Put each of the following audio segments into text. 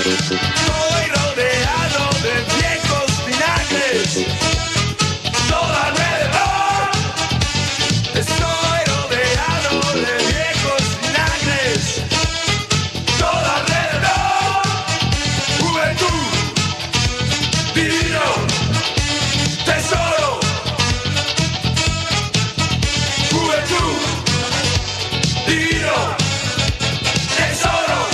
Estoy rodeado de viejos vinagres, todo alrededor. Estoy rodeado de viejos vinagres, todo alrededor. Juventud, divino, tesoro. Juventud, divino, tesoro.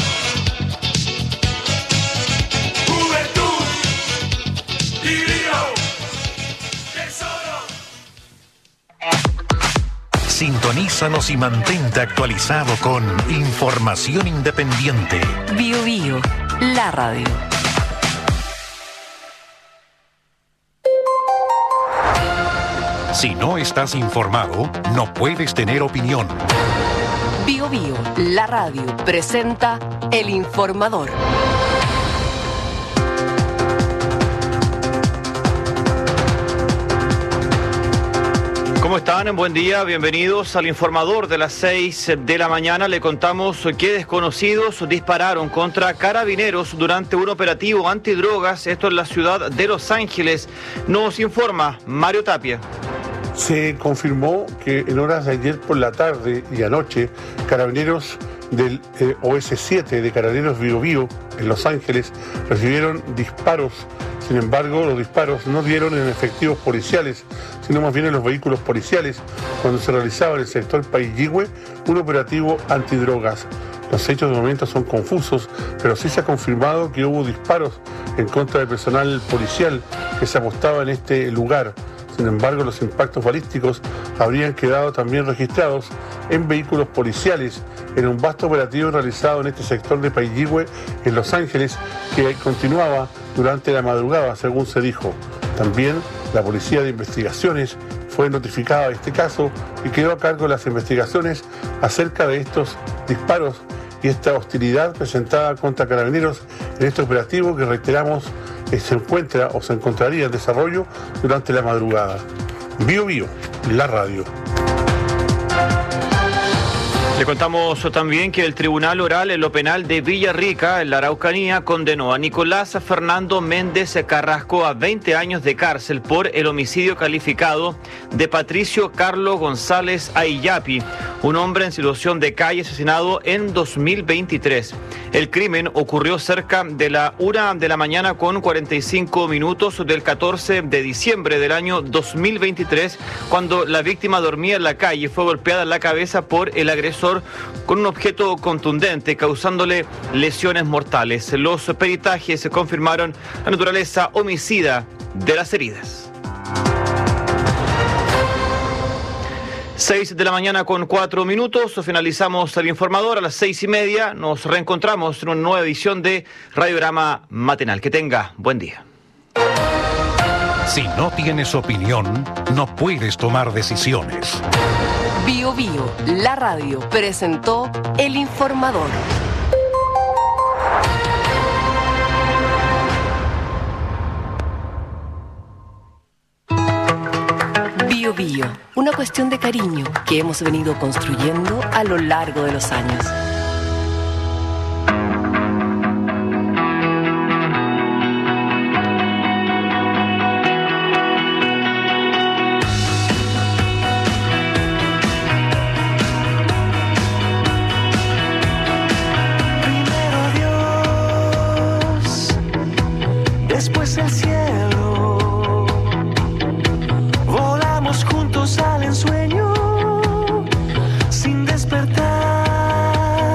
Juventud, divino, tesoro. Sintonízanos y mantente actualizado con información independiente. Bio Bio, la radio. Si no estás informado, no puedes tener opinión. Bio Bio, la radio, presenta El Informador. ¿Cómo están? Buen día, bienvenidos al Informador de las 6 de la mañana. Le contamos que desconocidos dispararon contra carabineros durante un operativo antidrogas, esto en la ciudad de Los Ángeles. Nos informa Mario Tapia. Se confirmó que en horas de ayer por la tarde y anoche, carabineros del OS7 de Carabineros Bio Bio en Los Ángeles recibieron disparos. Sin embargo, los disparos no dieron en efectivos policiales, sino más bien en los vehículos policiales, cuando se realizaba en el sector Pailligüe un operativo antidrogas. Los hechos de momento son confusos, pero sí se ha confirmado que hubo disparos en contra del personal policial que se apostaba en este lugar. Sin embargo, los impactos balísticos habrían quedado también registrados en vehículos policiales en un vasto operativo realizado en este sector de Pailligüe, en Los Ángeles, que continuaba durante la madrugada, según se dijo. También la Policía de Investigaciones fue notificada de este caso y quedó a cargo de las investigaciones acerca de estos disparos y esta hostilidad presentada contra carabineros en este operativo que, reiteramos, se encuentra o se encontraría en desarrollo durante la madrugada. Bio Bio, la radio. Le contamos también que el Tribunal Oral en lo Penal de Villarrica, en la Araucanía, condenó a Nicolás Fernando Méndez Carrasco a 20 años de cárcel por el homicidio calificado de Patricio Carlos González Aillapi, un hombre en situación de calle asesinado en 2023. El crimen ocurrió cerca de la 1 de la mañana con 45 minutos del 14 de diciembre del año 2023, cuando la víctima dormía en la calle y fue golpeada en la cabeza por el agresor con un objeto contundente, causándole lesiones mortales. Los peritajes confirmaron la naturaleza homicida de las heridas. 6 de la mañana con 4 minutos, finalizamos el Informador a las 6:30. Nos reencontramos en una nueva edición de Radiograma Matinal. Que tenga buen día. Si no tienes opinión, no puedes tomar decisiones. Bio Bio, la radio, presentó El Informador. Bio Bio, una cuestión de cariño que hemos venido construyendo a lo largo de los años. Después el cielo, volamos juntos al ensueño, sin despertar.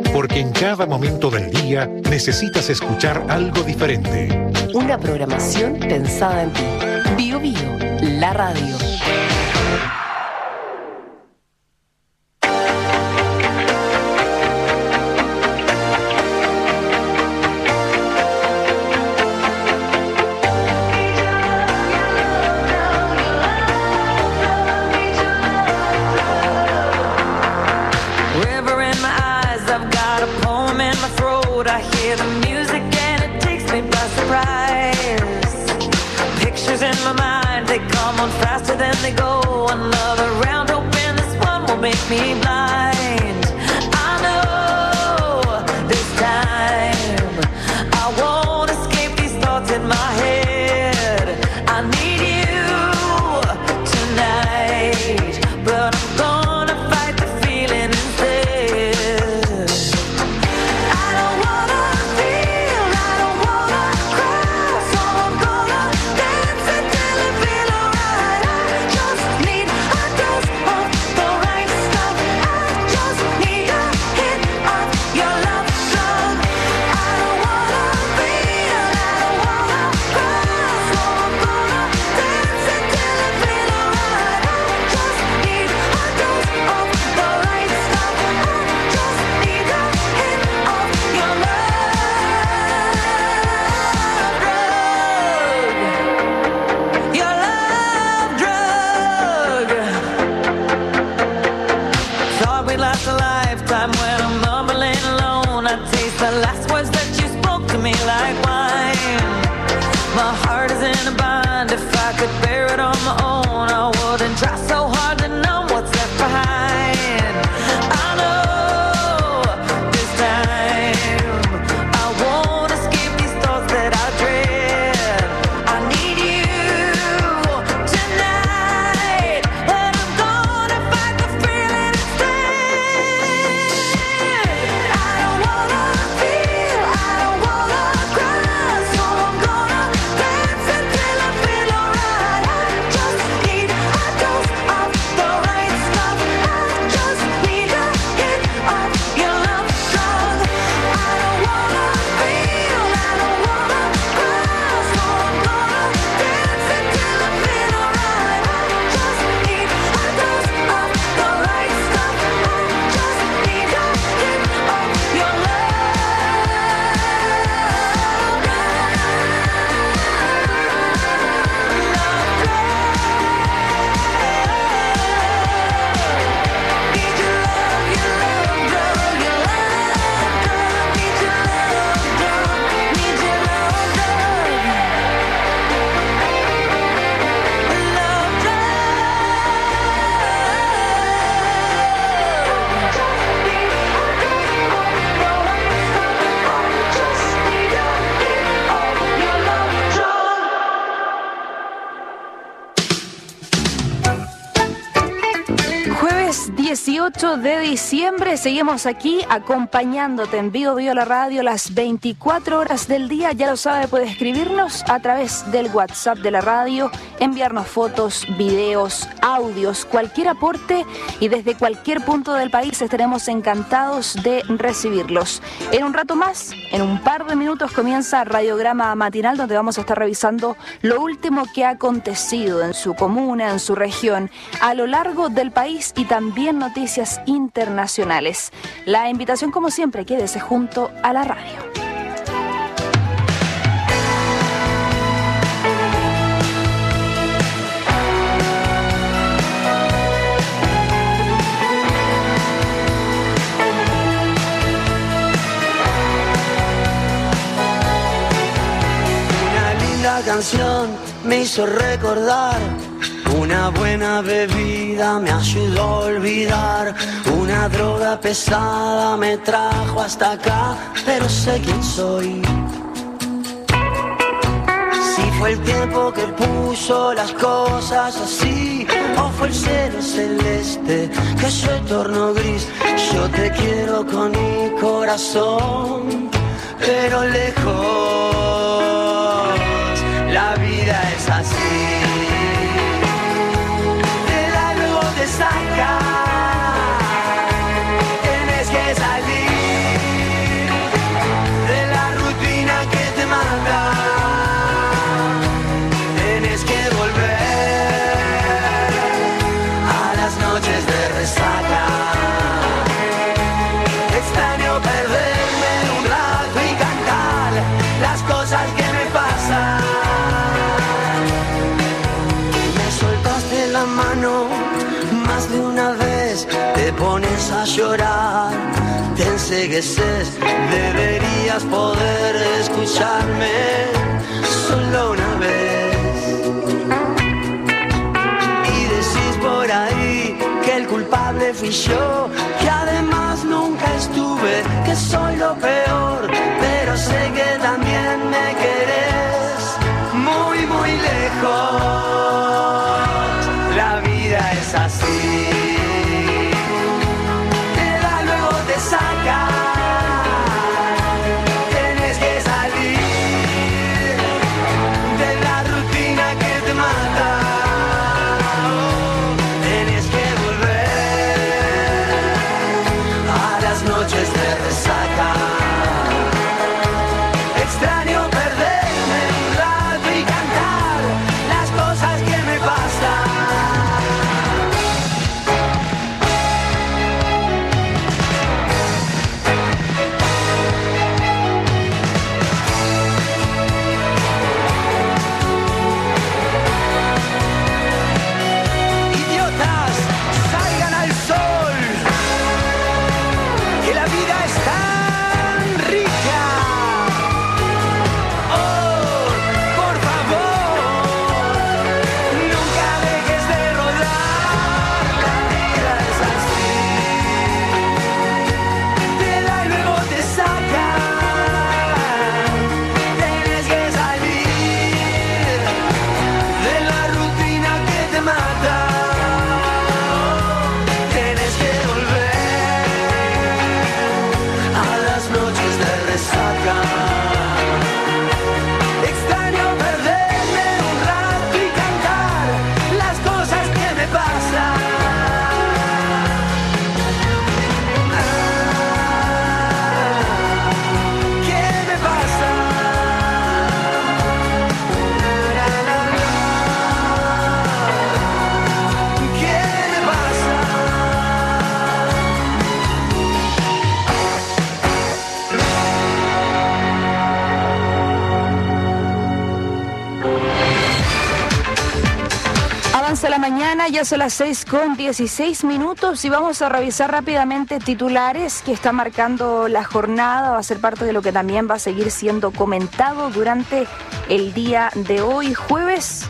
Porque en cada momento del día necesitas escuchar algo diferente. Una programación pensada en ti. Bio Bio, la radio. Me blind. I know this time I won't escape these thoughts in my head. I need you tonight, but I'm gonna fight the feeling instead. I don't wanna feel, I don't wanna cry, so I'm gonna dance until I feel alright. I just need a dose of the right. The last words that you spoke to me like wine. My heart is in a bind. If I could bear it on my own, I wouldn't try so hard to numb what's left behind. I know this time I won't escape these thoughts that I dread. I need you tonight, but I'm gonna fight the feeling instead. I don't wanna feel, I don't wanna cry, so I'm gonna dance until I feel alright. I just need a dose of the right stuff. I just need a hit of your love drug. I don't wanna feel, I don't wanna cry, so I'm gonna dance until I feel alright. I just need a dose of the right stuff. I just need a hit of your love. Jueves 18 de diciembre, seguimos aquí acompañándote en Bio Bio la radio las 24 horas del día. Ya lo sabe, puede escribirnos a través del WhatsApp de la radio, enviarnos fotos, videos, audios, cualquier aporte y desde cualquier punto del país estaremos encantados de recibirlos. En un rato más, en un par de minutos, comienza Radiograma Matinal, donde vamos a estar revisando lo último que ha acontecido en su comuna, en su región, a lo largo del país y también noticias internacionales. La invitación, como siempre, quédese junto a la radio. Una linda canción me hizo recordar. Una buena bebida me ayudó a olvidar. Una droga pesada me trajo hasta acá, pero sé quién soy. Si fue el tiempo que puso las cosas así, o fue el cielo celeste que se tornó gris. Yo te quiero con mi corazón, pero lejos. La vida es así. Sacar, tienes que salir. llorar, te encegueces, deberías poder escucharme solo una vez. Y decís por ahí que el culpable fui yo, que además nunca estuve, que soy lo peor, pero sé que también me querés muy, muy lejos. La vida es así. La mañana, ya son las 6:16 y vamos a revisar rápidamente titulares que está marcando la jornada. Va a ser parte de lo que también va a seguir siendo comentado durante el día de hoy, jueves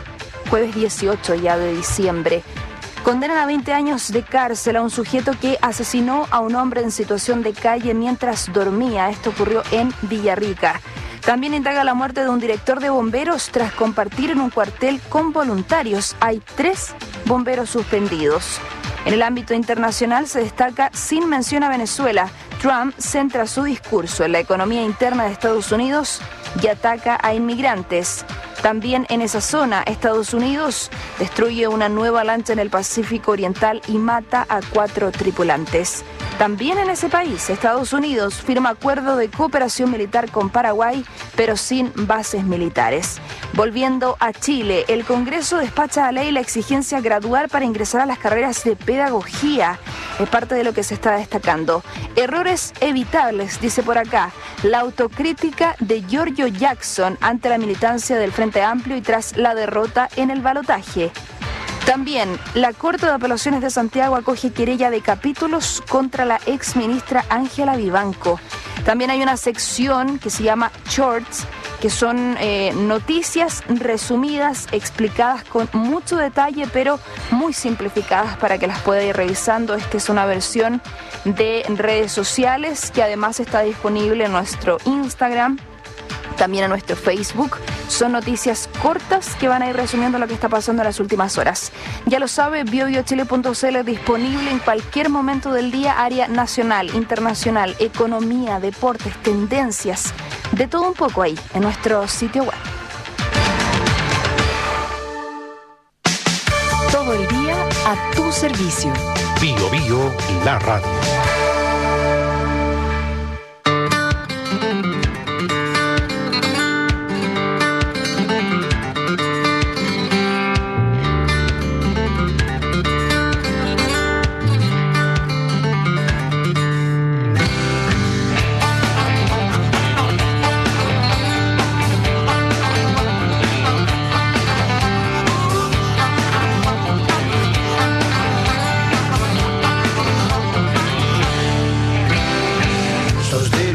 18 ya de diciembre. Condenan a 20 años de cárcel a un sujeto que asesinó a un hombre en situación de calle mientras dormía. Esto ocurrió en Villarrica. También indaga la muerte de un director de bomberos tras compartir en un cuartel con voluntarios. Hay 3 bomberos suspendidos. En el ámbito internacional se destaca sin mención a Venezuela. Trump centra su discurso en la economía interna de Estados Unidos y ataca a inmigrantes. También en esa zona, Estados Unidos destruye una nueva lancha en el Pacífico Oriental y mata a 4 tripulantes. También en ese país, Estados Unidos firma acuerdo de cooperación militar con Paraguay, pero sin bases militares. Volviendo a Chile, el Congreso despacha a ley la exigencia gradual para ingresar a las carreras de pedagogía. Es parte de lo que se está destacando. Errores evitables, dice por acá, la autocrítica de Giorgio Jackson ante la militancia del Frente Amplio y tras la derrota en el balotaje. También, la Corte de Apelaciones de Santiago acoge querella de capítulos contra la exministra Ángela Vivanco. También hay una sección que se llama Shorts, que son noticias resumidas, explicadas con mucho detalle, pero muy simplificadas para que las pueda ir revisando. Esta es una versión de redes sociales que además está disponible en nuestro Instagram, también en nuestro Facebook. Son noticias cortas que van a ir resumiendo lo que está pasando en las últimas horas. Ya lo sabe, biobiochile.cl, disponible en cualquier momento del día, área nacional, internacional, economía, deportes, tendencias, de todo un poco ahí en nuestro sitio web. Todo el día a tu servicio. Bio Bio, la radio.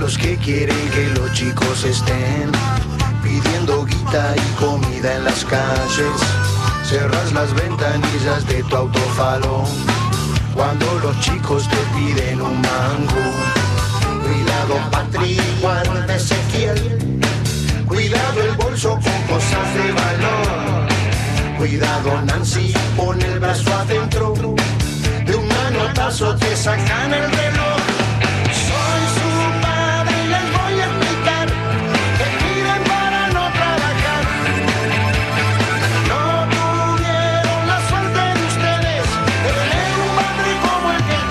los que quieren que los chicos estén pidiendo guita y comida en las calles. Cerras las ventanillas de tu autofalo cuando los chicos te piden un mango. Cuidado Patri, guárdese Ezequiel. Cuidado el bolso con cosas de valor. Cuidado Nancy, pon el brazo adentro. De un manotazo te sacan el reloj. Soy su padre y les voy a explicar que piden para no trabajar. No tuvieron la suerte de ustedes de tener un padre como el que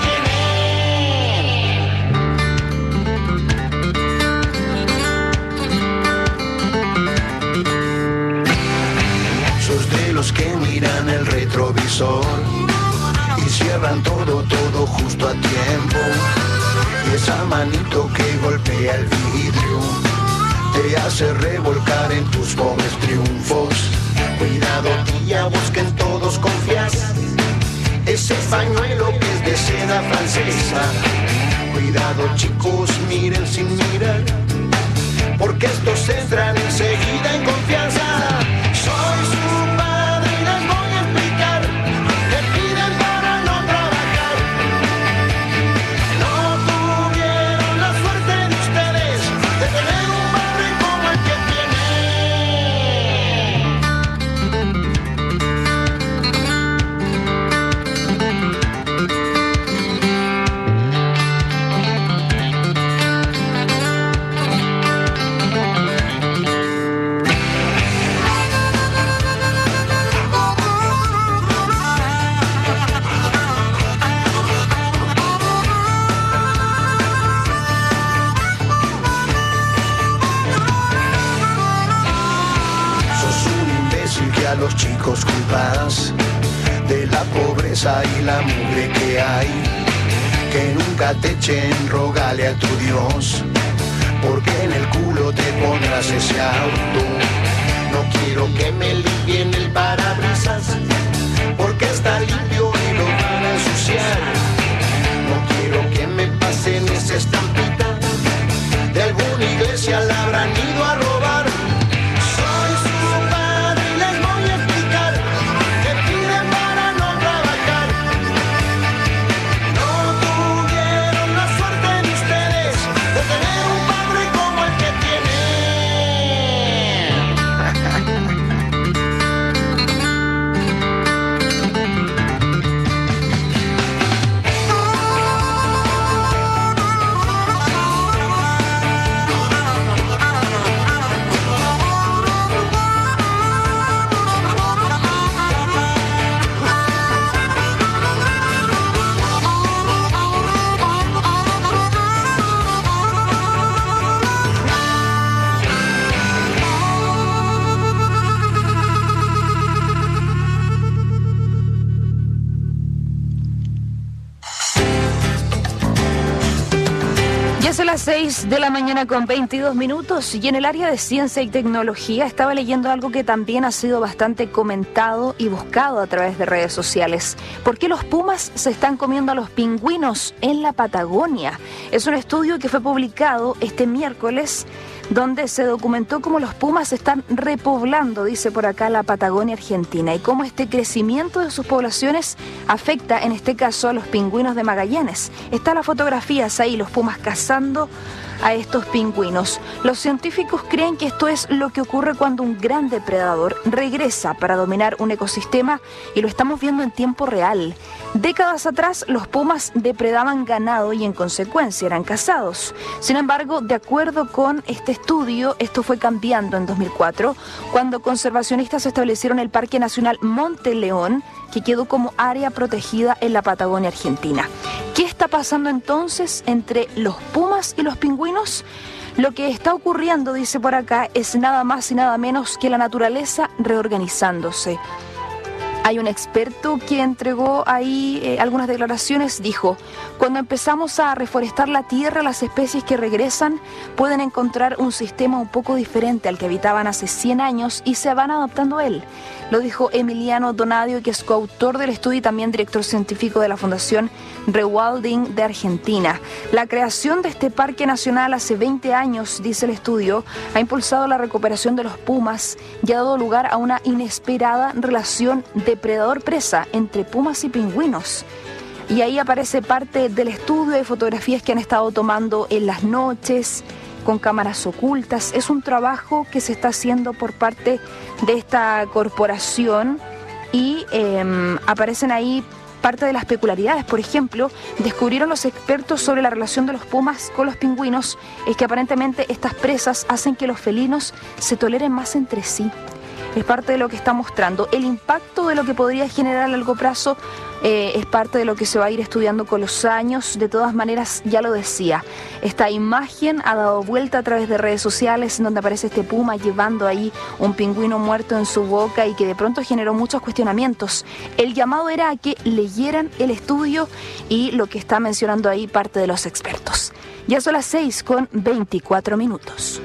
tienen. Sos de los que miran el retrovisor y cierran todo justo a tiempo. Y esa manito que golpea el vidrio te hace revolcar en tus pobres triunfos. Cuidado tía, vos que en todos confías. Ese pañuelo que es de seda francesa. Cuidado chicos, miren sin mirar, porque estos entran enseguida en confianza. Soy su padre y les voy a explicar que piden para no trabajar. No tuvieron la suerte de ustedes de tener un padre como el que a los chicos culpas de la pobreza y la mugre que hay. Que nunca te echen, rogale a tu Dios, porque en el culo te pondrás ese auto. No quiero que me limpien el parabrisas, porque está limpio y lo van a ensuciar. No quiero que me pasen esa estampita, de alguna iglesia la habrán ido a robar. Es a las 6 de la mañana con 22 minutos y en el área de ciencia y tecnología estaba leyendo algo que también ha sido bastante comentado y buscado a través de redes sociales. ¿Por qué los pumas se están comiendo a los pingüinos en la Patagonia? Es un estudio que fue publicado este miércoles donde se documentó cómo los pumas están repoblando, dice por acá, la Patagonia Argentina y cómo este crecimiento de sus poblaciones afecta en este caso a los pingüinos de Magallanes. Están las fotografías ahí, los pumas cazando a estos pingüinos. Los científicos creen que esto es lo que ocurre cuando un gran depredador regresa para dominar un ecosistema y lo estamos viendo en tiempo real. Décadas atrás los pumas depredaban ganado y en consecuencia eran cazados. Sin embargo, de acuerdo con este estudio, esto fue cambiando en 2004 cuando conservacionistas establecieron el Parque Nacional Monte León, que quedó como área protegida en la Patagonia Argentina. ¿Qué está pasando entonces entre los pumas y los pingüinos? Lo que está ocurriendo, dice por acá, es nada más y nada menos que la naturaleza reorganizándose. Hay un experto que entregó ahí algunas declaraciones, dijo: cuando empezamos a reforestar la tierra, las especies que regresan pueden encontrar un sistema un poco diferente al que habitaban hace 100 años y se van adaptando a él. Lo dijo Emiliano Donadio, que es coautor del estudio y también director científico de la Fundación Rewilding de Argentina. La creación de este parque nacional hace 20 años, dice el estudio, ha impulsado la recuperación de los pumas y ha dado lugar a una inesperada relación depredador-presa entre pumas y pingüinos. Y ahí aparece parte del estudio de fotografías que han estado tomando en las noches, con cámaras ocultas. Es un trabajo que se está haciendo por parte de esta corporación y aparecen ahí parte de las peculiaridades. Por ejemplo, descubrieron los expertos sobre la relación de los pumas con los pingüinos, es que aparentemente estas presas hacen que los felinos se toleren más entre sí. Es parte de lo que está mostrando. El impacto de lo que podría generar a largo plazo es parte de lo que se va a ir estudiando con los años. De todas maneras, ya lo decía, esta imagen ha dado vuelta a través de redes sociales en donde aparece este puma llevando ahí un pingüino muerto en su boca y que de pronto generó muchos cuestionamientos. El llamado era a que leyeran el estudio y lo que está mencionando ahí parte de los expertos. Ya son las 6:24.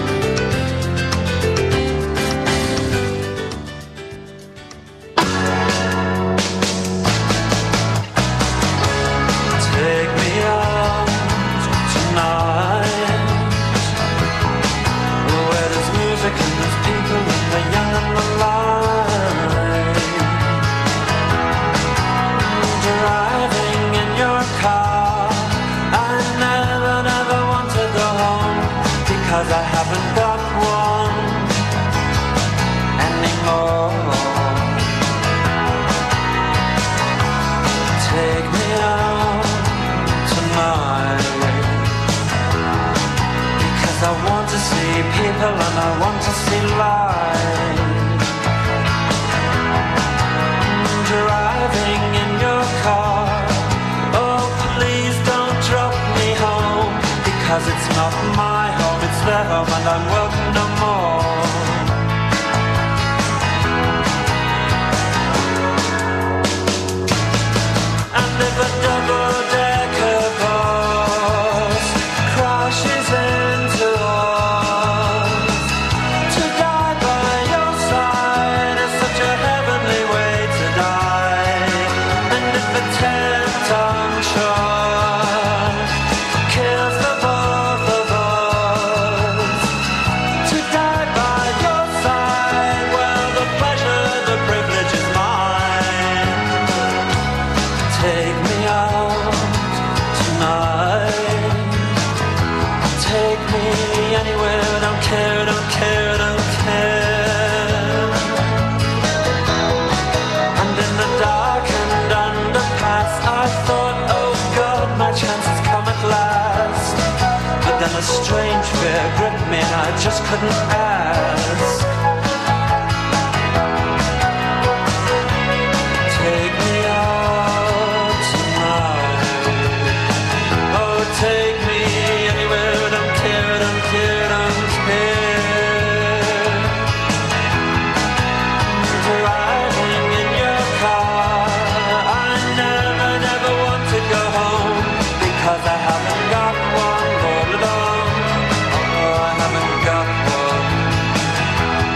And I want to see light. Driving in your car, oh please don't drop me home, because it's not my home, it's their home and I'm welcome no more. And if a double-decker bus crashes into us, to die by your side is such a heavenly way to die. And if a 10-ton truck kills the both of us, to die by your side, well, the pleasure, the privilege is mine. Take me out tonight, take me anywhere, don't care, don't care, don't care. And in the dark and underpass, I thought, oh God, my chance has come at last. But then a strange fear gripped me and I just couldn't ask. Take me out tonight, oh take me anywhere, don't care, don't care, don't care. Driving in your car, I never, never want to go home, because I haven't got one all alone. Oh, I haven't got one.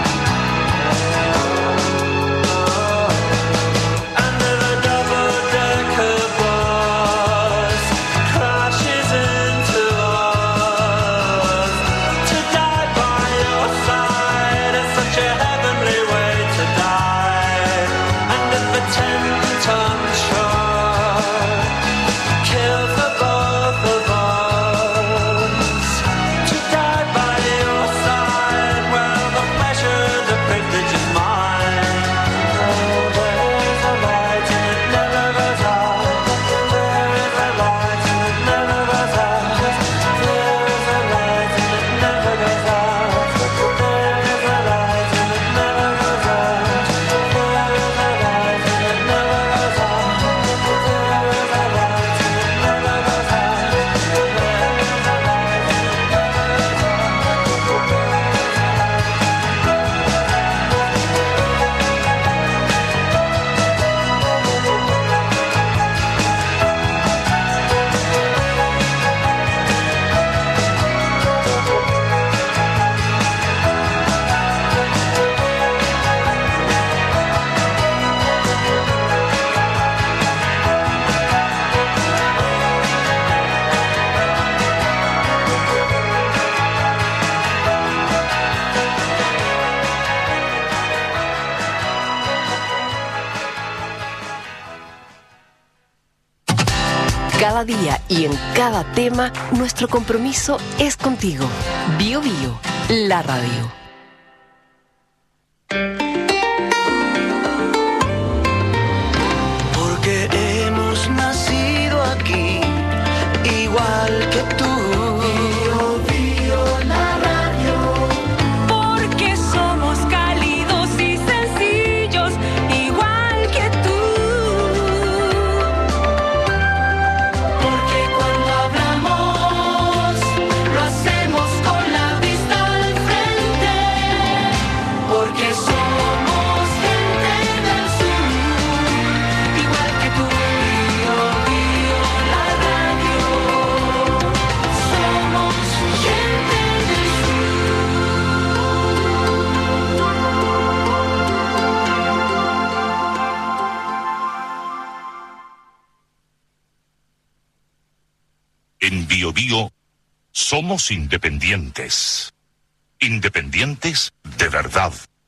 cada día y en cada tema, nuestro compromiso es contigo. Bio Bio, la radio. Porque hemos nacido aquí, igual que tú. Bio, Bio, la radio. Porque somos cálidos y sencillos, igual que tú. Porque cuando hablamos, lo hacemos con la vista al frente. Porque somos gente del sur, igual que tú. Bio, Bio, la radio. Somos gente del En Bio Bio somos independientes. Independientes de verdad.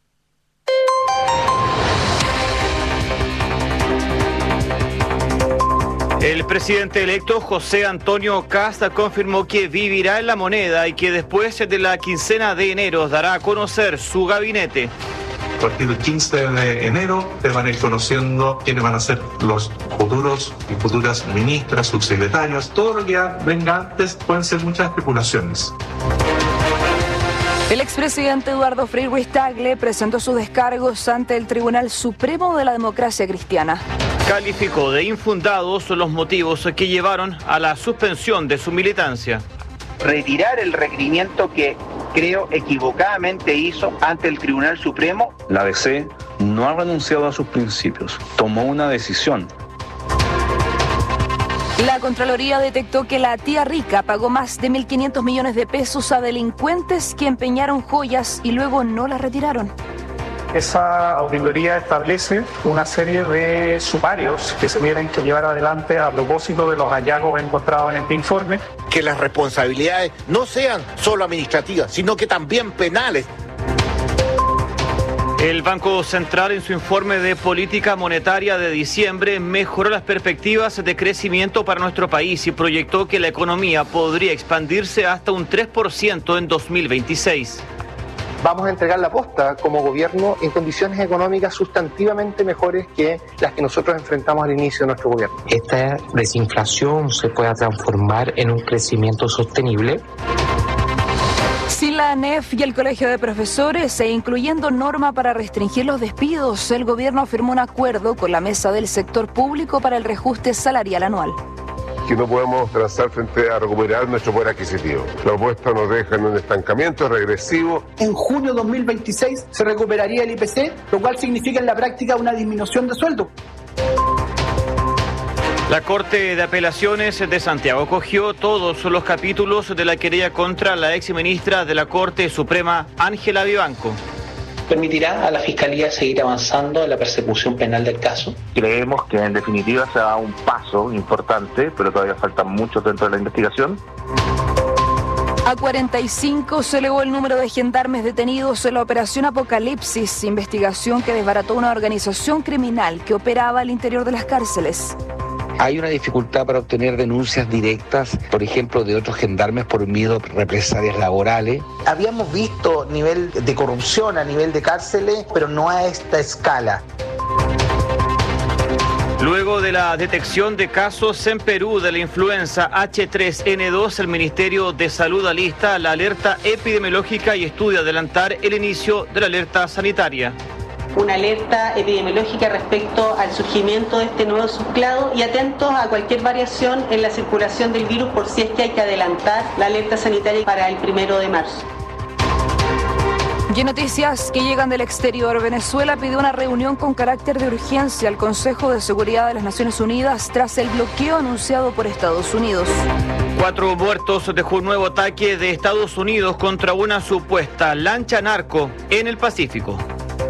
El presidente electo José Antonio Kast confirmó que vivirá en la moneda y que después de la quincena de enero dará a conocer su gabinete. A partir del 15 de enero te van a ir conociendo quiénes van a ser los futuros y futuras ministras, subsecretarios. Todo lo que ya venga antes pueden ser muchas especulaciones. El expresidente Eduardo Frei Ruiz-Tagle presentó sus descargos ante el Tribunal Supremo de la Democracia Cristiana. Calificó de infundados los motivos que llevaron a la suspensión de su militancia. Retirar el requerimiento que creo equivocadamente hizo ante el Tribunal Supremo. La DC no ha renunciado a sus principios, tomó una decisión. La Contraloría detectó que la tía rica pagó más de 1.500 millones de pesos a delincuentes que empeñaron joyas y luego no las retiraron. Esa auditoría establece una serie de sumarios que se tienen que llevar adelante a propósito de los hallazgos encontrados en este informe. Que las responsabilidades no sean solo administrativas, sino que también penales. El Banco Central en su informe de política monetaria de diciembre mejoró las perspectivas de crecimiento para nuestro país y proyectó que la economía podría expandirse hasta un 3% en 2026. Vamos a entregar la posta como gobierno en condiciones económicas sustantivamente mejores que las que nosotros enfrentamos al inicio de nuestro gobierno. Esta desinflación se pueda transformar en un crecimiento sostenible. Sin la ANEF y el Colegio de Profesores e incluyendo norma para restringir los despidos, el gobierno firmó un acuerdo con la Mesa del Sector Público para el reajuste salarial anual. Que no podemos transar frente a recuperar nuestro poder adquisitivo. La propuesta nos deja en un estancamiento regresivo. En junio de 2026 se recuperaría el IPC, lo cual significa en la práctica una disminución de sueldo. La Corte de Apelaciones de Santiago acogió todos los capítulos de la querella contra la exministra de la Corte Suprema, Ángela Vivanco. Permitirá a la Fiscalía seguir avanzando en la persecución penal del caso. Creemos que en definitiva se da un paso importante, pero todavía faltan muchos dentro de la investigación. A 45 se elevó el número de gendarmes detenidos en la Operación Apocalipsis, investigación que desbarató una organización criminal que operaba al interior de las cárceles. Hay una dificultad para obtener denuncias directas, por ejemplo, de otros gendarmes por miedo a represalias laborales. Habíamos visto nivel de corrupción a nivel de cárceles, pero no a esta escala. Luego de la detección de casos en Perú de la influenza H3N2, el Ministerio de Salud alista la alerta epidemiológica y estudia adelantar el inicio de la alerta sanitaria. Una alerta epidemiológica respecto al surgimiento de este nuevo subclado y atentos a cualquier variación en la circulación del virus por si es que hay que adelantar la alerta sanitaria para el 1 de marzo. Y en noticias que llegan del exterior, Venezuela pidió una reunión con carácter de urgencia al Consejo de Seguridad de las Naciones Unidas tras el bloqueo anunciado por Estados Unidos. 4 muertos dejó un nuevo ataque de Estados Unidos contra una supuesta lancha narco en el Pacífico.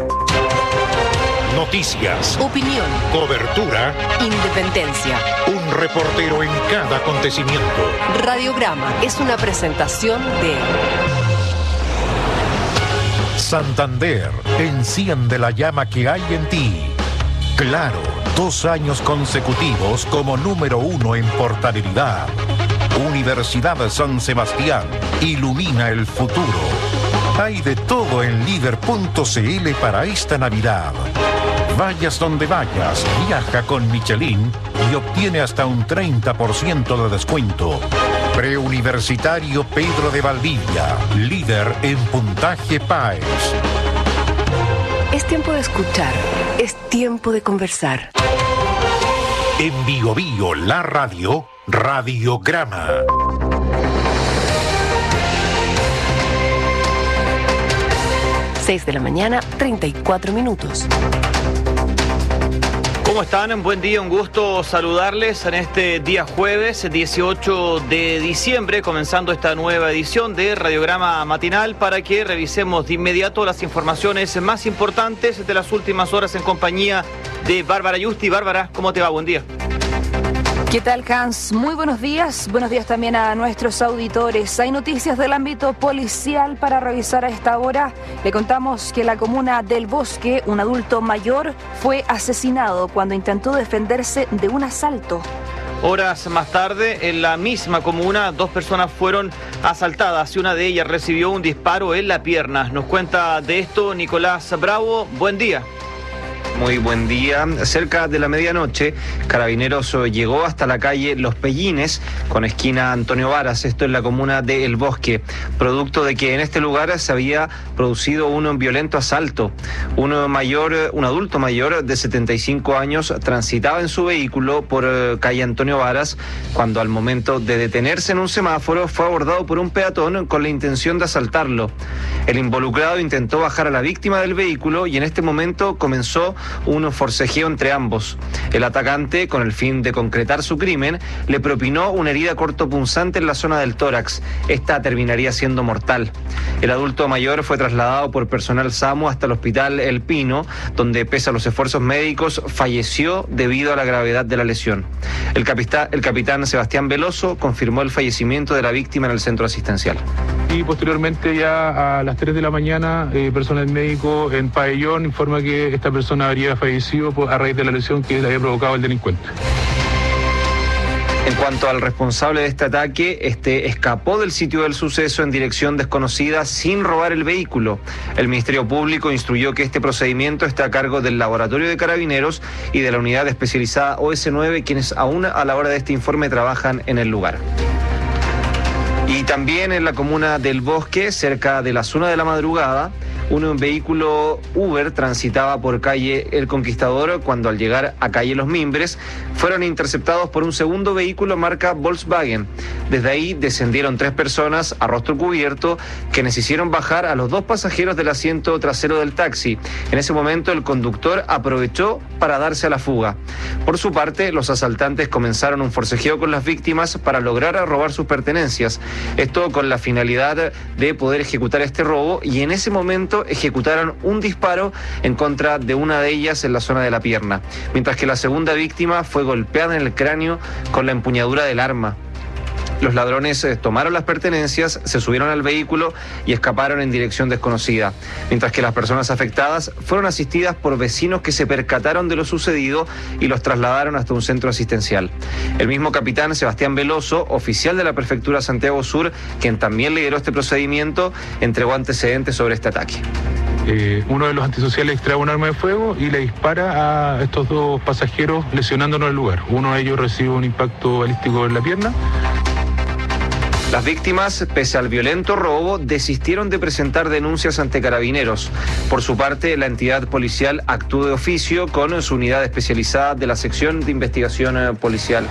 Noticias, Opinión, cobertura, independencia. un reportero en cada acontecimiento. Radiograma es una presentación de Santander, enciende la llama que hay en ti. Claro, 2 años consecutivos como número 1 en portabilidad. Universidad San Sebastián, ilumina el futuro. Hay de todo en líder.cl para esta Navidad. Vayas donde vayas, viaja con Michelin y obtiene hasta un 30% de descuento. Preuniversitario Pedro de Valdivia, líder en puntaje PAES. Es tiempo de escuchar, es tiempo de conversar. En Bio Bio, la radio, Radiograma. Seis de la mañana, 34 minutos. ¿Cómo están? Buen día, un gusto saludarles en este día jueves 18 de diciembre, comenzando esta nueva edición de Radiograma Matinal para que revisemos de inmediato las informaciones más importantes de las últimas horas en compañía de Bárbara Yusti. Bárbara, ¿cómo te va? Buen día. ¿Qué tal, Hans? Muy buenos días. Buenos días también a nuestros auditores. Hay noticias del ámbito policial para revisar a esta hora. Le contamos que en la comuna del Bosque, un adulto mayor fue asesinado cuando intentó defenderse de un asalto. Horas más tarde, en la misma comuna, 2 personas fueron asaltadas y una de ellas recibió un disparo en la pierna. Nos cuenta de esto Nicolás Bravo. Buen día. Muy buen día. Cerca de la medianoche, Carabineros llegó hasta la calle Los Pellines, con esquina Antonio Varas, esto en la comuna de El Bosque, producto de que en este lugar se había producido un violento asalto. Un adulto mayor de 75 años transitaba en su vehículo por calle Antonio Varas, cuando al momento de detenerse en un semáforo fue abordado por un peatón con la intención de asaltarlo. El involucrado intentó bajar a la víctima del vehículo y en este momento comenzó un forcejeo entre ambos. El atacante, con el fin de concretar su crimen, le propinó una herida cortopunzante en la zona del tórax. Esta terminaría siendo mortal. El adulto mayor fue trasladado por personal SAMU hasta el hospital El Pino, donde, pese a los esfuerzos médicos, falleció debido a la gravedad de la lesión. El capitán Sebastián Veloso confirmó el fallecimiento de la víctima en el centro asistencial. Y posteriormente, ya a las 3 de la mañana, personal médico en Pabellón informa que esta persona habría fallecido a raíz de la lesión que le había provocado el delincuente. En cuanto al responsable de este ataque, este escapó del sitio del suceso en dirección desconocida sin robar el vehículo. El Ministerio Público instruyó que este procedimiento está a cargo del Laboratorio de Carabineros y de la Unidad Especializada OS9, quienes aún a la hora de este informe trabajan en el lugar. Y también en la comuna del Bosque, cerca de la zona de la madrugada, un vehículo Uber transitaba por calle El Conquistador cuando al llegar a calle Los Mimbres fueron interceptados por un segundo vehículo marca Volkswagen. Desde ahí descendieron 3 personas a rostro cubierto, quienes hicieron bajar a los 2 pasajeros del asiento trasero del taxi. En ese momento el conductor aprovechó para darse a la fuga. Por su parte, los asaltantes comenzaron un forcejeo con las víctimas para lograr robar sus pertenencias. Esto con la finalidad de poder ejecutar este robo, y en ese momento ejecutaron un disparo en contra de una de ellas en la zona de la pierna, mientras que la segunda víctima fue golpeada en el cráneo con la empuñadura del arma. Los ladrones tomaron las pertenencias, se subieron al vehículo y escaparon en dirección desconocida, mientras que las personas afectadas fueron asistidas por vecinos que se percataron de lo sucedido y los trasladaron hasta un centro asistencial. El mismo capitán Sebastián Veloso, oficial de la Prefectura Santiago Sur, quien también lideró este procedimiento, entregó antecedentes sobre este ataque. Uno de los antisociales extrae un arma de fuego y le dispara a estos 2 pasajeros, lesionándonos en el lugar. Uno de ellos recibe un impacto balístico en la pierna. Las víctimas, pese al violento robo, desistieron de presentar denuncias ante Carabineros. Por su parte, la entidad policial actuó de oficio con su unidad especializada de la sección de investigación policial.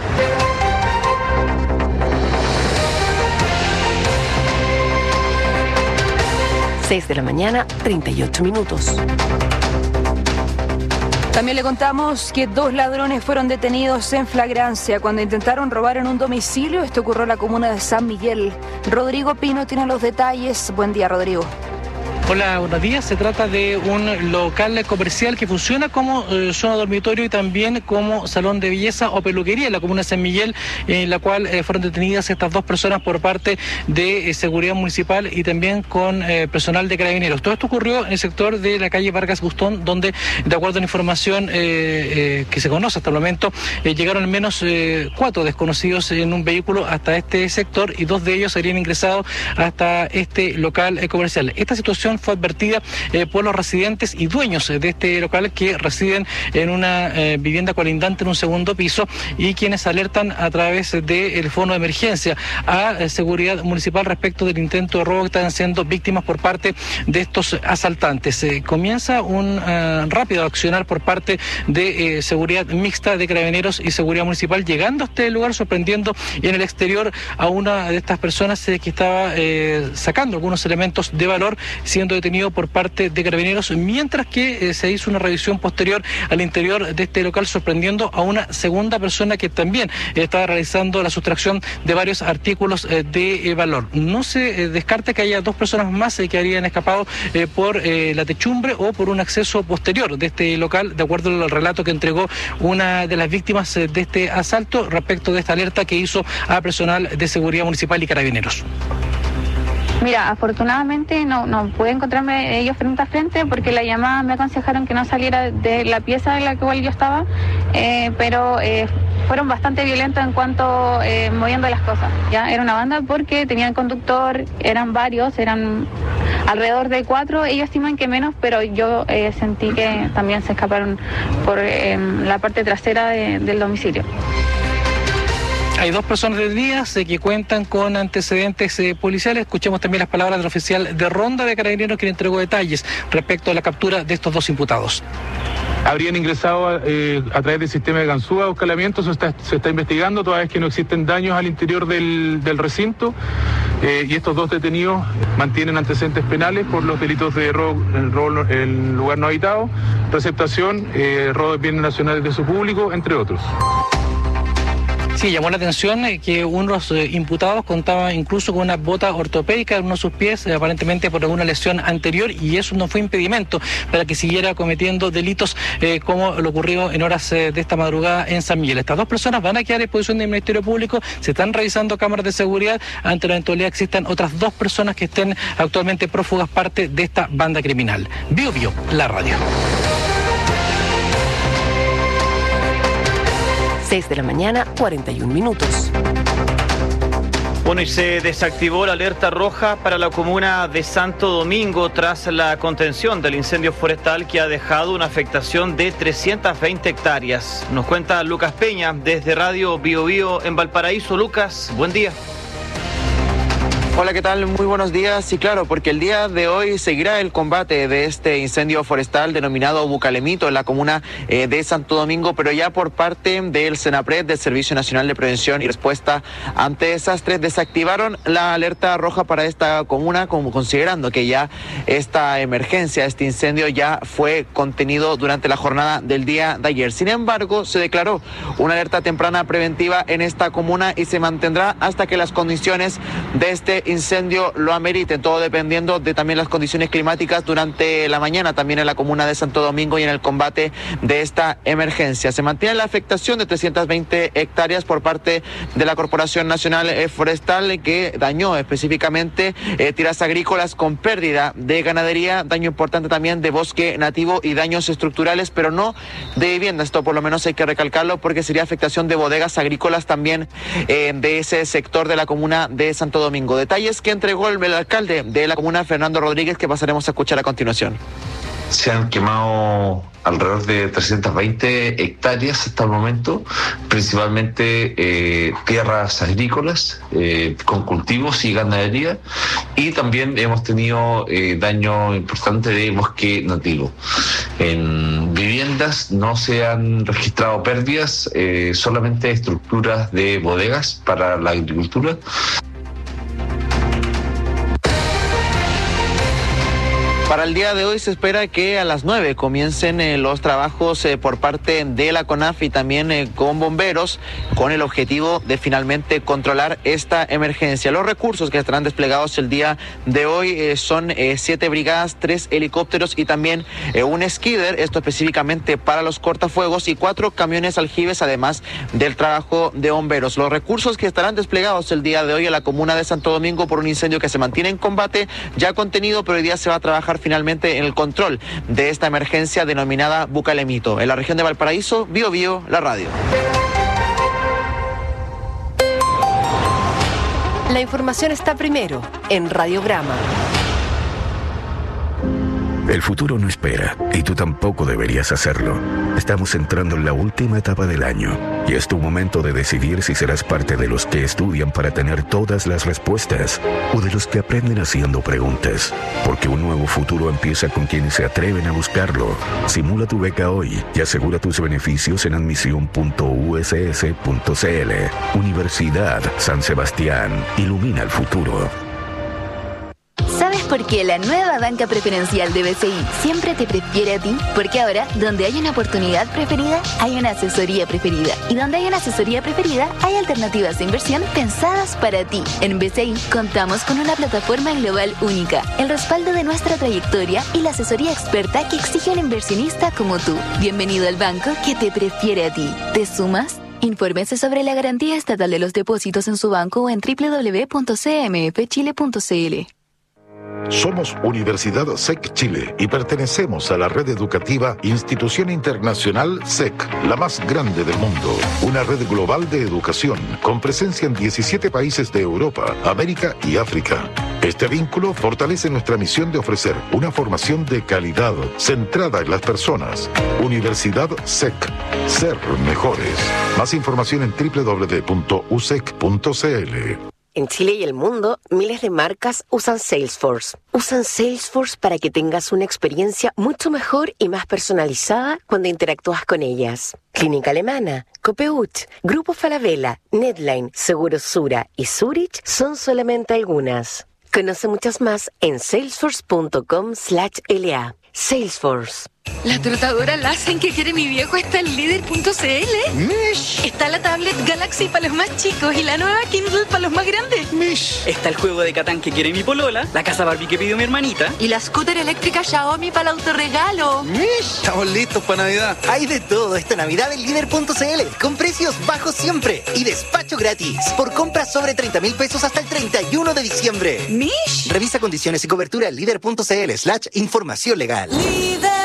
Seis de la mañana, 38 minutos. También le contamos que 2 ladrones fueron detenidos en flagrancia cuando intentaron robar en un domicilio. Esto ocurrió en la comuna de San Miguel. Rodrigo Pino tiene los detalles. Buen día, Rodrigo. Hola, buenos días. Se trata de un local comercial que funciona como zona dormitorio y también como salón de belleza o peluquería en la comuna de San Miguel, en la cual fueron detenidas estas dos personas por parte de seguridad municipal y también con personal de Carabineros. Todo esto ocurrió en el sector de la calle Vargas Bustón, donde, de acuerdo a la información que se conoce hasta el momento, llegaron al menos 4 desconocidos en un vehículo hasta este sector y 2 de ellos habrían ingresado hasta este local comercial. Esta situación fue advertida por los residentes y dueños de este local que residen en una vivienda colindante en un segundo piso y quienes alertan a través del fono de emergencia a seguridad municipal respecto del intento de robo que están siendo víctimas por parte de estos asaltantes. Comienza un rápido accionar por parte de seguridad mixta de Carabineros y seguridad municipal, llegando a este lugar, sorprendiendo en el exterior a una de estas personas que estaba sacando algunos elementos de valor, siendo detenido por parte de Carabineros, mientras que se hizo una revisión posterior al interior de este local, sorprendiendo a una segunda persona que también estaba realizando la sustracción de varios artículos de valor. No se descarta que haya 2 personas más que habrían escapado por la techumbre o por un acceso posterior de este local, de acuerdo al relato que entregó una de las víctimas de este asalto respecto de esta alerta que hizo a personal de seguridad municipal y Carabineros. Mira, afortunadamente no pude encontrarme ellos frente a frente porque la llamada me aconsejaron que no saliera de la pieza en la cual yo estaba, pero fueron bastante violentos en cuanto moviendo las cosas. Ya era una banda porque tenían conductor, eran varios, eran alrededor de 4, ellos estiman que menos, pero yo sentí que también se escaparon por la parte trasera del domicilio. Hay 2 personas detenidas que cuentan con antecedentes policiales. Escuchemos también las palabras del oficial de ronda de Carabineros, quien entregó detalles respecto a la captura de estos 2 imputados. Habrían ingresado a través del sistema de ganzúa o escalamiento, se está investigando, toda vez que no existen daños al interior del recinto, y estos 2 detenidos mantienen antecedentes penales por los delitos de robo en lugar no habitado, receptación, robo de bienes nacionales de su público, entre otros. Sí, llamó la atención que unos imputados contaban incluso con una bota ortopédica en uno de sus pies, aparentemente por alguna lesión anterior, y eso no fue impedimento para que siguiera cometiendo delitos como lo ocurrió en horas de esta madrugada en San Miguel. Estas 2 personas van a quedar a disposición del Ministerio Público, se están revisando cámaras de seguridad, ante la eventualidad existan otras 2 personas que estén actualmente prófugas parte de esta banda criminal. Bio Bio, la radio. 6 de la mañana, 41 minutos. Bueno, y se desactivó la alerta roja para la comuna de Santo Domingo tras la contención del incendio forestal que ha dejado una afectación de 320 hectáreas. Nos cuenta Lucas Peña desde Radio Bio Bio en Valparaíso. Lucas, buen día. Hola, ¿qué tal? Muy buenos días. Sí, claro, porque el día de hoy seguirá el combate de este incendio forestal denominado Bucalemito en la comuna de Santo Domingo, pero ya por parte del Senapred, del Servicio Nacional de Prevención y Respuesta ante Desastres, desactivaron la alerta roja para esta comuna, como considerando que ya esta emergencia, este incendio ya fue contenido durante la jornada del día de ayer. Sin embargo, se declaró una alerta temprana preventiva en esta comuna y se mantendrá hasta que las condiciones de este incendio lo ameriten, todo dependiendo de también las condiciones climáticas durante la mañana, también en la comuna de Santo Domingo y en el combate de esta emergencia. Se mantiene la afectación de 320 hectáreas por parte de la Corporación Nacional Forestal, que dañó específicamente tiras agrícolas con pérdida de ganadería, daño importante también de bosque nativo y daños estructurales, pero no de vivienda. Esto por lo menos hay que recalcarlo porque sería afectación de bodegas agrícolas también de ese sector de la comuna de Santo Domingo. Detalles que entregó el alcalde de la comuna, Fernando Rodríguez, que pasaremos a escuchar a continuación. Se han quemado alrededor de 320 hectáreas hasta el momento, principalmente tierras agrícolas con cultivos y ganadería, y también hemos tenido daño importante de bosque nativo. En viviendas no se han registrado pérdidas, solamente estructuras de bodegas para la agricultura. Para el día de hoy se espera que a las 9 comiencen los trabajos por parte de la CONAF y también con bomberos, con el objetivo de finalmente controlar esta emergencia. Los recursos que estarán desplegados el día de hoy son 7 brigadas, 3 helicópteros y también un skidder, esto específicamente para los cortafuegos, y 4 camiones aljibes, además del trabajo de bomberos. Los recursos que estarán desplegados el día de hoy en la comuna de Santo Domingo por un incendio que se mantiene en combate, ya contenido, pero hoy día se va a trabajar finalmente en el control de esta emergencia denominada Bucalemito. En la región de Valparaíso, Bío Bío, la radio. La información está primero en Radiograma. El futuro no espera, y tú tampoco deberías hacerlo. Estamos entrando en la última etapa del año, y es tu momento de decidir si serás parte de los que estudian para tener todas las respuestas, o de los que aprenden haciendo preguntas. Porque un nuevo futuro empieza con quienes se atreven a buscarlo. Simula tu beca hoy y asegura tus beneficios en admisión.uss.cl. Universidad San Sebastián. Ilumina el futuro. ¿Sabes por qué la nueva banca preferencial de BCI siempre te prefiere a ti? Porque ahora, donde hay una oportunidad preferida, hay una asesoría preferida. Y donde hay una asesoría preferida, hay alternativas de inversión pensadas para ti. En BCI contamos con una plataforma global única, el respaldo de nuestra trayectoria y la asesoría experta que exige un inversionista como tú. Bienvenido al banco que te prefiere a ti. ¿Te sumas? Infórmese sobre la garantía estatal de los depósitos en su banco o en www.cmfchile.cl. Somos Universidad SEC Chile y pertenecemos a la red educativa Institución Internacional SEC, la más grande del mundo. Una red global de educación con presencia en 17 países de Europa, América y África. Este vínculo fortalece nuestra misión de ofrecer una formación de calidad centrada en las personas. Universidad SEC. Ser mejores. Más información en www.usec.cl. En Chile y el mundo, miles de marcas usan Salesforce. Usan Salesforce para que tengas una experiencia mucho mejor y más personalizada cuando interactúas con ellas. Clínica Alemana, Copeuch, Grupo Falabella, Netline, Seguros Sura y Zurich son solamente algunas. Conoce muchas más en salesforce.com/LA. Salesforce. La trotadora Lassen que quiere mi viejo está en líder.cl. Mish. Está la tablet Galaxy para los más chicos y la nueva Kindle para los más grandes. Mish. Está el juego de Catán que quiere mi polola, la casa Barbie que pidió mi hermanita. Y la scooter eléctrica Xiaomi para el autorregalo. Mish. Estamos listos para Navidad. Hay de todo esta Navidad en líder.cl, con precios bajos siempre y despacho gratis. Por compras sobre 30,000 pesos hasta el 31 de diciembre. Mish. Revisa condiciones y cobertura en líder.cl/información legal. Líder.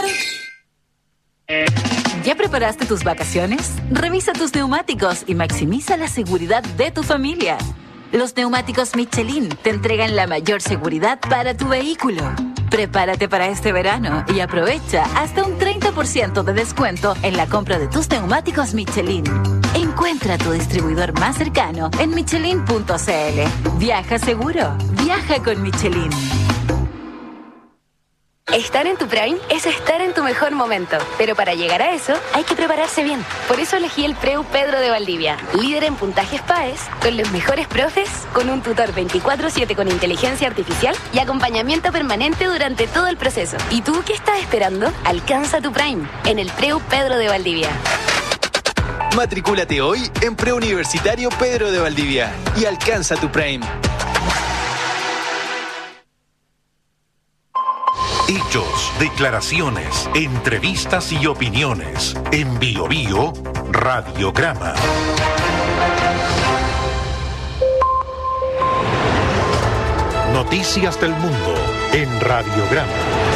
¿Ya preparaste tus vacaciones? Revisa tus neumáticos y maximiza la seguridad de tu familia. Los neumáticos Michelin te entregan la mayor seguridad para tu vehículo. Prepárate para este verano y aprovecha hasta un 30% de descuento en la compra de tus neumáticos Michelin. Encuentra tu distribuidor más cercano en michelin.cl. Viaja seguro. Viaja con Michelin. Estar en tu Prime es estar en tu mejor momento, pero para llegar a eso hay que prepararse bien. Por eso elegí el Preu Pedro de Valdivia, líder en puntajes PAES, con los mejores profes, con un tutor 24/7 con inteligencia artificial y acompañamiento permanente durante todo el proceso. ¿Y tú qué estás esperando? Alcanza tu Prime en el Preu Pedro de Valdivia. Matricúlate hoy en Preuniversitario Pedro de Valdivia y alcanza tu Prime. Hechos, declaraciones, entrevistas y opiniones. En Bío Bío, Radiograma. Noticias del mundo en Radiograma.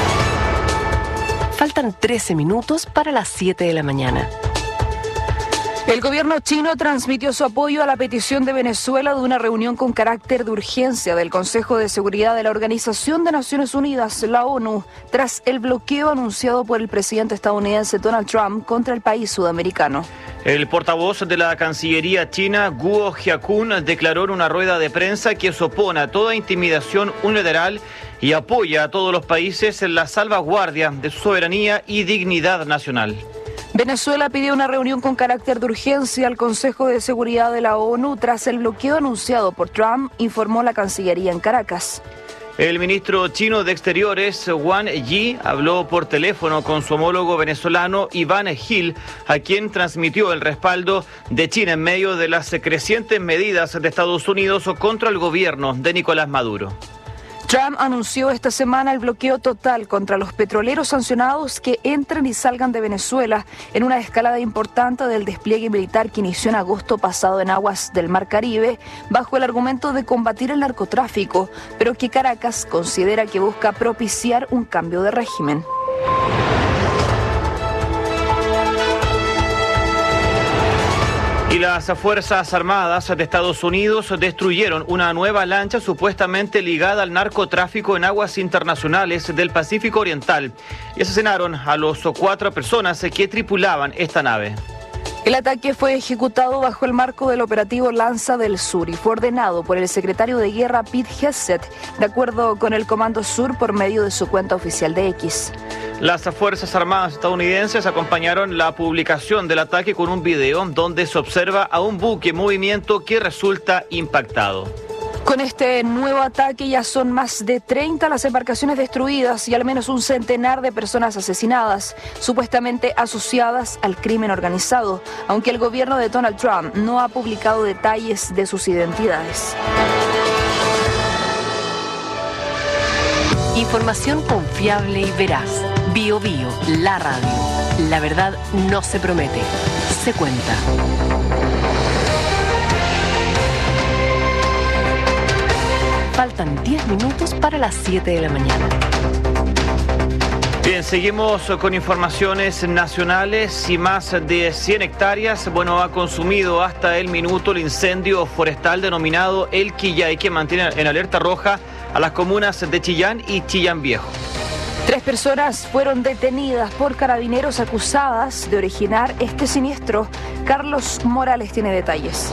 Faltan 13 minutos para las 7 de la mañana. El gobierno chino transmitió su apoyo a la petición de Venezuela de una reunión con carácter de urgencia del Consejo de Seguridad de la Organización de Naciones Unidas, la ONU, tras el bloqueo anunciado por el presidente estadounidense Donald Trump contra el país sudamericano. El portavoz de la Cancillería china, Guo Jiakun, declaró en una rueda de prensa que se opone a toda intimidación unilateral y apoya a todos los países en la salvaguardia de su soberanía y dignidad nacional. Venezuela pidió una reunión con carácter de urgencia al Consejo de Seguridad de la ONU tras el bloqueo anunciado por Trump, informó la Cancillería en Caracas. El ministro chino de Exteriores, Wang Yi, habló por teléfono con su homólogo venezolano Iván Gil, a quien transmitió el respaldo de China en medio de las crecientes medidas de Estados Unidos contra el gobierno de Nicolás Maduro. Trump anunció esta semana el bloqueo total contra los petroleros sancionados que entren y salgan de Venezuela en una escalada importante del despliegue militar que inició en agosto pasado en aguas del Mar Caribe bajo el argumento de combatir el narcotráfico, pero que Caracas considera que busca propiciar un cambio de régimen. Y las Fuerzas Armadas de Estados Unidos destruyeron una nueva lancha supuestamente ligada al narcotráfico en aguas internacionales del Pacífico Oriental y asesinaron a los 4 personas que tripulaban esta nave. El ataque fue ejecutado bajo el marco del operativo Lanza del Sur y fue ordenado por el secretario de Guerra Pete Hegseth, de acuerdo con el Comando Sur por medio de su cuenta oficial de X. Las Fuerzas Armadas estadounidenses acompañaron la publicación del ataque con un video donde se observa a un buque en movimiento que resulta impactado. Con este nuevo ataque ya son más de 30 las embarcaciones destruidas y al menos un centenar de personas asesinadas, supuestamente asociadas al crimen organizado, aunque el gobierno de Donald Trump no ha publicado detalles de sus identidades. Información confiable y veraz. Bio Bio, la radio. La verdad no se promete, se cuenta. Faltan 10 minutos para las 7 de la mañana. Bien, seguimos con informaciones nacionales y más de 100 hectáreas, ha consumido hasta el minuto el incendio forestal denominado El Quillay, que mantiene en alerta roja a las comunas de Chillán y Chillán Viejo. 3 personas fueron detenidas por carabineros acusadas de originar este siniestro. Carlos Morales tiene detalles.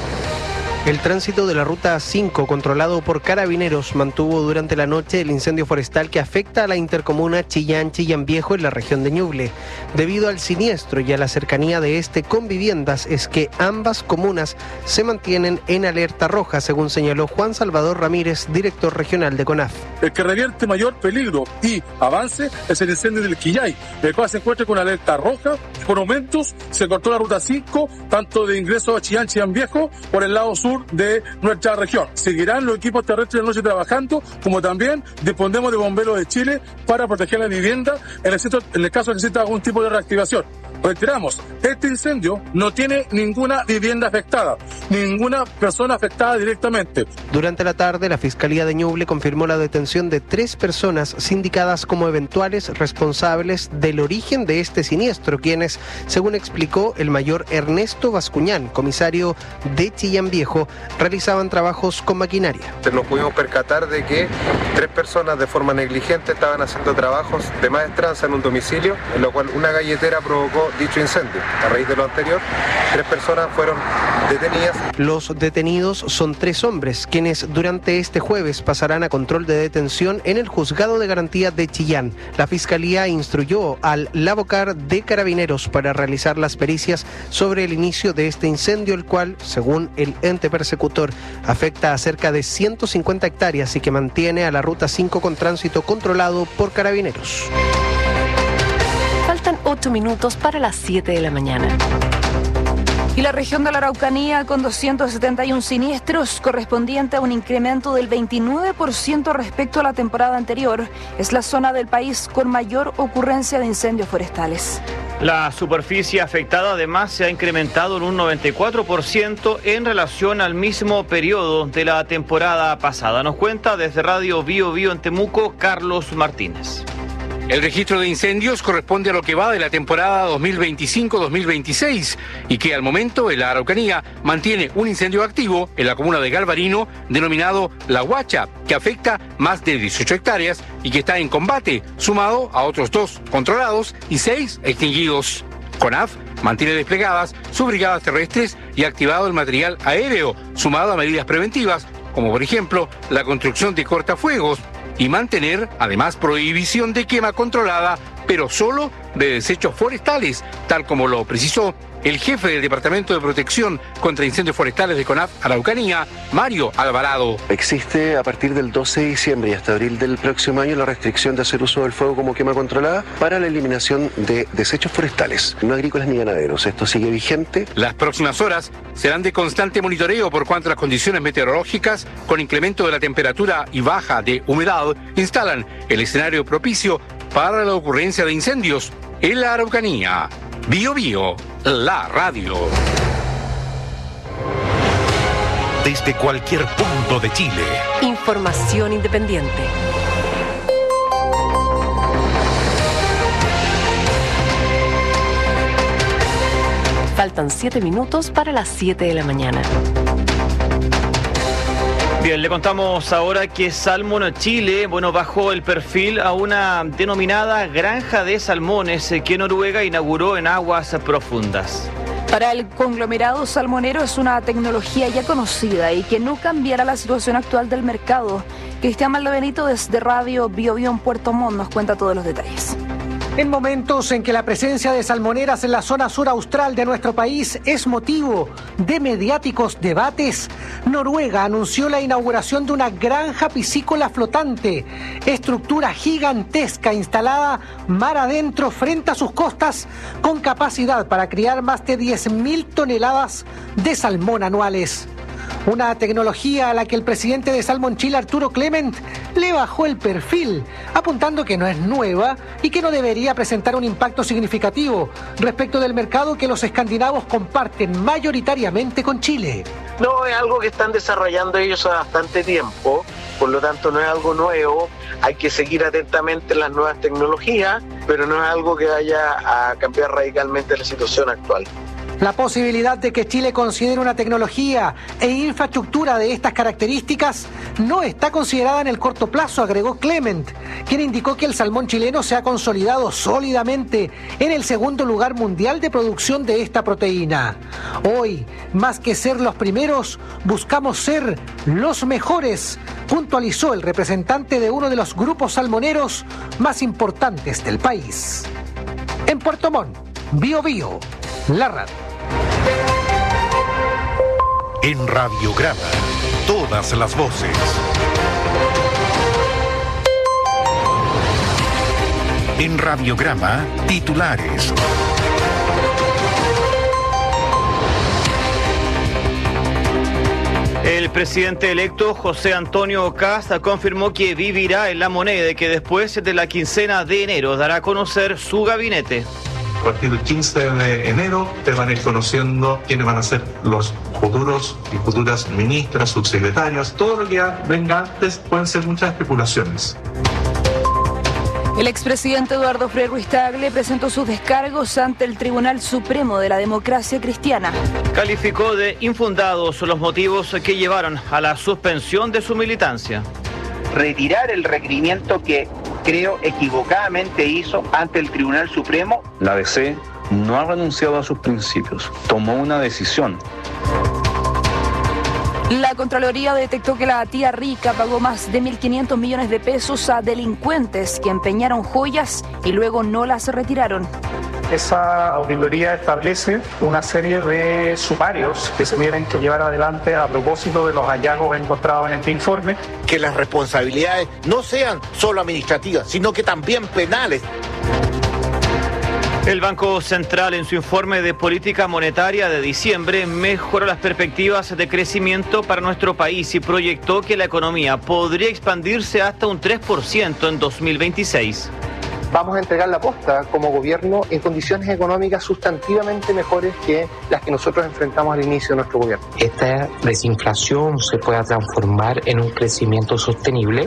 El tránsito de la ruta 5, controlado por carabineros, mantuvo durante la noche el incendio forestal que afecta a la intercomuna Chillán Viejo en la región de Ñuble. Debido al siniestro y a la cercanía de este con viviendas, es que ambas comunas se mantienen en alerta roja, según señaló Juan Salvador Ramírez, director regional de CONAF. El que revierte mayor peligro y avance es el incendio del Quillay, el cual se encuentra con alerta roja. Por momentos se cortó la ruta 5, tanto de ingreso a Chillán Viejo por el lado sur de nuestra región. Seguirán los equipos terrestres de noche trabajando, como también disponemos de bomberos de Chile para proteger la vivienda en el caso de que exista algún tipo de reactivación. Reiteramos, este incendio no tiene ninguna vivienda afectada, ninguna persona afectada directamente. Durante la tarde, la Fiscalía de Ñuble confirmó la detención de 3 personas sindicadas como eventuales responsables del origen de este siniestro, quienes, según explicó el mayor Ernesto Bascuñán, comisario de Chillán Viejo, realizaban trabajos con maquinaria. Nos pudimos percatar de que 3 personas de forma negligente estaban haciendo trabajos de maestranza en un domicilio, en lo cual una galletera provocó dicho incendio. A raíz de lo anterior, 3 personas fueron detenidas. Los detenidos son 3 hombres, quienes durante este jueves pasarán a control de detención en el Juzgado de Garantía de Chillán. La Fiscalía instruyó al Lavocar de Carabineros para realizar las pericias sobre el inicio de este incendio, el cual, según el ente persecutor, afecta a cerca de 150 hectáreas y que mantiene a la Ruta 5 con tránsito controlado por Carabineros. Faltan 8 minutos para las 7 de la mañana. Y la región de la Araucanía con 271 siniestros, correspondiente a un incremento del 29% respecto a la temporada anterior, es la zona del país con mayor ocurrencia de incendios forestales. La superficie afectada además se ha incrementado en un 94% en relación al mismo periodo de la temporada pasada. Nos cuenta desde Radio Bio Bio en Temuco, Carlos Martínez. El registro de incendios corresponde a lo que va de la temporada 2025-2026 y que al momento en la Araucanía mantiene un incendio activo en la comuna de Galvarino denominado La Huacha, que afecta más de 18 hectáreas y que está en combate, sumado a otros 2 controlados y 6 extinguidos. CONAF mantiene desplegadas sus brigadas terrestres y activado el material aéreo, sumado a medidas preventivas, como por ejemplo la construcción de cortafuegos, y mantener, además, prohibición de quema controlada, pero solo de desechos forestales, tal como lo precisó el jefe del Departamento de Protección contra Incendios Forestales de CONAF Araucanía, Mario Alvarado. Existe a partir del 12 de diciembre y hasta abril del próximo año la restricción de hacer uso del fuego como quema controlada para la eliminación de desechos forestales, no agrícolas ni ganaderos. Esto sigue vigente. Las próximas horas serán de constante monitoreo por cuanto a las condiciones meteorológicas, con incremento de la temperatura y baja de humedad, instalan el escenario propicio para la ocurrencia de incendios en la Araucanía. Bio Bio, la radio. Desde cualquier punto de Chile. Información independiente. Faltan 7 minutos para las 7 de la mañana. Bien, le contamos ahora que Salmon Chile, bajó el perfil a una denominada granja de salmones que Noruega inauguró en aguas profundas. Para el conglomerado salmonero es una tecnología ya conocida y que no cambiará la situación actual del mercado. Cristian Maldabenito desde Radio Bio Bio en Puerto Montt nos cuenta todos los detalles. En momentos en que la presencia de salmoneras en la zona sur austral de nuestro país es motivo de mediáticos debates, Noruega anunció la inauguración de una granja piscícola flotante, estructura gigantesca instalada mar adentro frente a sus costas, con capacidad para criar más de 10.000 toneladas de salmón anuales. Una tecnología a la que el presidente de Salmon Chile, Arturo Clement, le bajó el perfil, apuntando que no es nueva y que no debería presentar un impacto significativo respecto del mercado que los escandinavos comparten mayoritariamente con Chile. No, es algo que están desarrollando ellos hace bastante tiempo, por lo tanto no es algo nuevo, hay que seguir atentamente las nuevas tecnologías, pero no es algo que vaya a cambiar radicalmente la situación actual. La posibilidad de que Chile considere una tecnología e infraestructura de estas características no está considerada en el corto plazo, agregó Clement, quien indicó que el salmón chileno se ha consolidado sólidamente en el segundo lugar mundial de producción de esta proteína. Hoy, más que ser los primeros, buscamos ser los mejores, puntualizó el representante de uno de los grupos salmoneros más importantes del país. En Puerto Montt, Bio Bio, la radio. En Radiograma, todas las voces. En Radiograma, titulares. El presidente electo José Antonio Kast confirmó que vivirá en La Moneda y que después de la quincena de enero dará a conocer su gabinete. A partir del 15 de enero te van a ir conociendo quiénes van a ser los futuros y futuras ministras, subsecretarios. Todo lo que venga antes pueden ser muchas especulaciones. El expresidente Eduardo Frei Ruiz-Tagle presentó sus descargos ante el Tribunal Supremo de la Democracia Cristiana. Calificó de infundados los motivos que llevaron a la suspensión de su militancia. Retirar el requerimiento que creo equivocadamente hizo ante el Tribunal Supremo. La DC no ha renunciado a sus principios, tomó una decisión. La Contraloría detectó que la tía Rica pagó más de 1.500 millones de pesos a delincuentes que empeñaron joyas y luego no las retiraron. Esa auditoría establece una serie de sumarios que se tienen que llevar adelante a propósito de los hallazgos encontrados en este informe. Que las responsabilidades no sean solo administrativas, sino que también penales. El Banco Central, en su informe de política monetaria de diciembre, mejoró las perspectivas de crecimiento para nuestro país y proyectó que la economía podría expandirse hasta un 3% en 2026. Vamos a entregar la posta como gobierno en condiciones económicas sustantivamente mejores que las que nosotros enfrentamos al inicio de nuestro gobierno. Esta desinflación se pueda transformar en un crecimiento sostenible.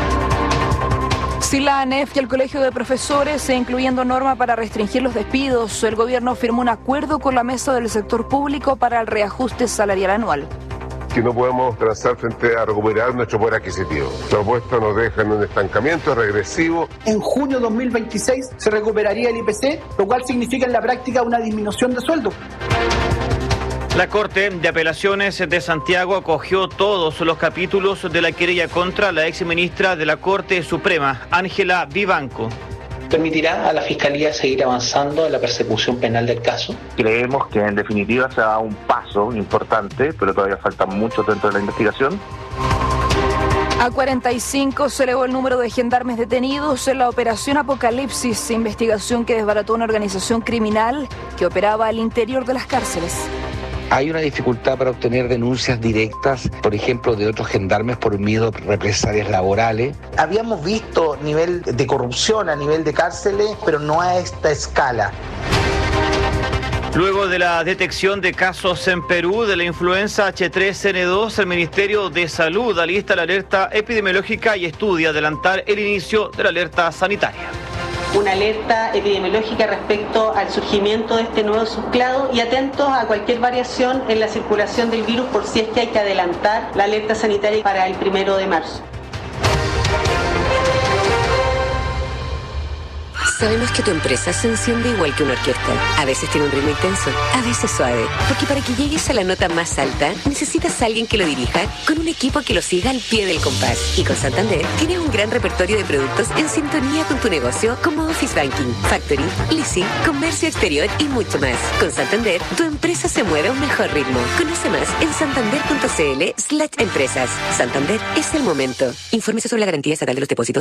Si la ANEF y el Colegio de Profesores, incluyendo norma para restringir los despidos, el gobierno firmó un acuerdo con la mesa del sector público para el reajuste salarial anual. Que no podemos transar frente a recuperar nuestro poder adquisitivo. La propuesta nos deja en un estancamiento regresivo. En junio de 2026 se recuperaría el IPC, lo cual significa en la práctica una disminución de sueldo. La Corte de Apelaciones de Santiago acogió todos los capítulos de la querella contra la exministra de la Corte Suprema, Ángela Vivanco. permitirá a la Fiscalía seguir avanzando en la persecución penal del caso. Creemos que en definitiva se ha dado un paso importante, pero todavía falta mucho dentro de la investigación. A 45 se elevó el número de gendarmes detenidos en la operación Apocalipsis, investigación que desbarató una organización criminal que operaba al interior de las cárceles. Hay una dificultad para obtener denuncias directas, por ejemplo, de otros gendarmes por miedo a represalias laborales. Habíamos visto nivel de corrupción a nivel de cárceles, pero no a esta escala. Luego de la detección de casos en Perú de la influenza H3N2, el Ministerio de Salud alista la alerta epidemiológica y estudia adelantar el inicio de la alerta sanitaria. Una alerta epidemiológica respecto al surgimiento de este nuevo subclado y atentos a cualquier variación en la circulación del virus por si es que hay que adelantar la alerta sanitaria para el 1 de marzo. Sabemos que tu empresa se enciende igual que una orquesta. A veces tiene un ritmo intenso, a veces suave. Porque para que llegues a la nota más alta, necesitas a alguien que lo dirija con un equipo que lo siga al pie del compás. Y con Santander tienes un gran repertorio de productos en sintonía con tu negocio, como Office Banking, Factory, Leasing, Comercio Exterior y mucho más. Con Santander, tu empresa se mueve a un mejor ritmo. Conoce más en santander.cl/empresas. Santander es el momento. Infórmese sobre la garantía estatal de los depósitos